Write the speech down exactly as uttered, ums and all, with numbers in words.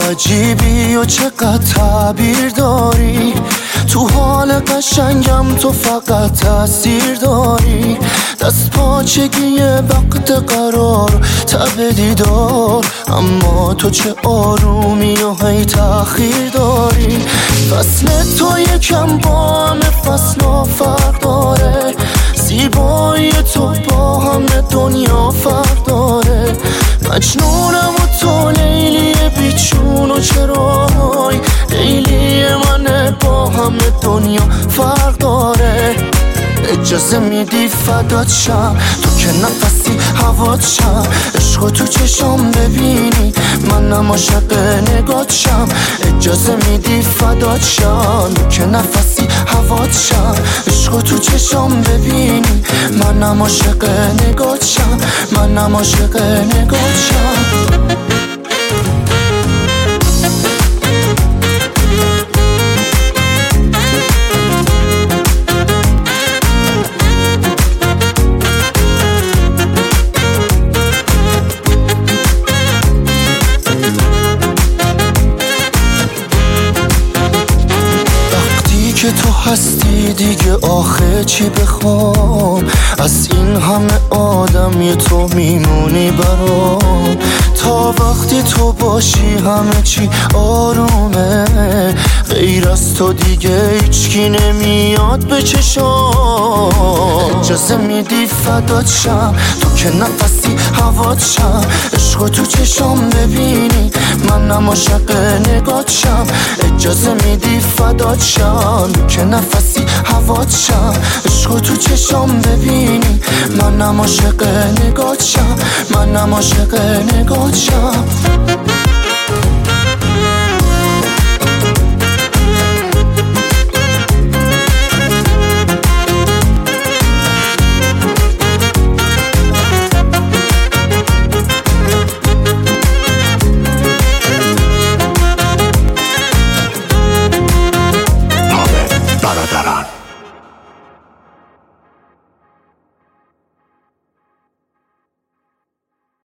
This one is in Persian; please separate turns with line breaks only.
عجیبی و چقدر تعبیر داری، تو حال قشنگم تو فقط تاثیر داری. دست پاچگی وقت قرار تب دیدار، اما تو چه آرومی و هی تأخیر داری. فصل تو یکم با همه فصل فرق داره، زیبایی تو با همه دنیا فرق داره. مجنونم و تو لیلی بیچون و چرای، لیلی منه با همه دنیا فرق داره. اجازه میدی فدات شم، تو که نفسی هوات شم. عشق تو چشم ببینی منم عاشق نگات شم. اجازه میدی فدات شم، تو که نفسی هوات شم. عشق تو چشم ببینی منم عاشق نگات شم. منم عاشق نگات شم. که تو هستی دیگه آخه چی بخوام، از این همه آدم یه تو میمونی برام. تا وقتی تو باشی همه چی آرومه، غیر از تو دیگه هیچکی نمیاد به چشام. اجازه میدی فدات شم، تو که نفسی هوات شم. عشق تو چشم ببینی منم عاشق نگات شم. اجازه میدی فدات شم، تو که نفسی هوات شم. عشق تو چشم ببینی منم عاشق نگات شم. منم عاشق نگات شم.